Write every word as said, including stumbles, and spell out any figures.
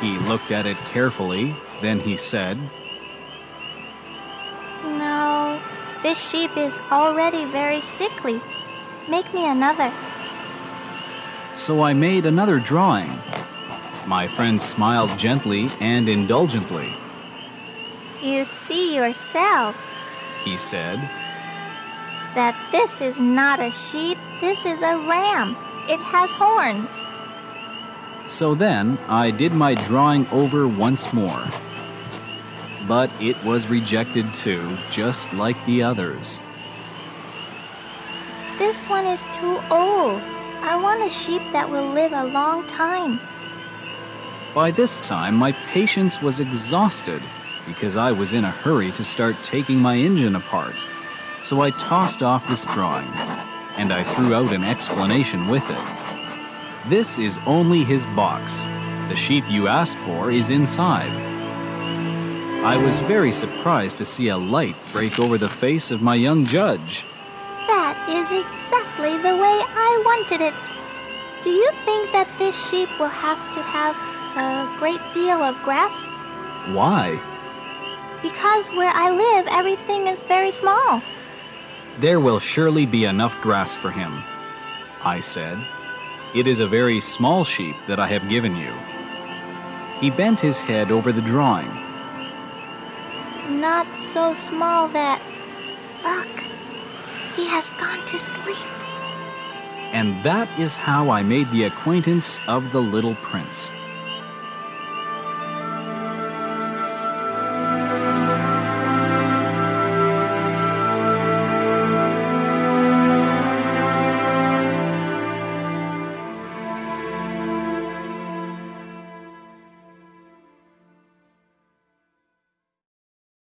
He looked at it carefully, then he said, "No, this sheep is already very sickly. Make me another." So I made another drawing. My friend smiled gently and indulgently. "You see yourself," he said, "that this is not a sheep, this is a ram. It has horns." So then I did my drawing over once more. But it was rejected too, just like the others. "This one is too old. I want a sheep that will live a long time." By this time, my patience was exhausted because I was in a hurry to start taking my engine apart. So I tossed off this drawing, and I threw out an explanation with it. "This is only his box. The sheep you asked for is inside." I was very surprised to see a light break over the face of my young judge. "That is exactly the way I wanted it. Do you think that this sheep will have to have a great deal of grass?" "Why?" "Because where I live, everything is very small." "There will surely be enough grass for him," I said. "It is a very small sheep that I have given you." He bent his head over the drawing. "Not so small that... Look, he has gone to sleep." And that is how I made the acquaintance of the little prince.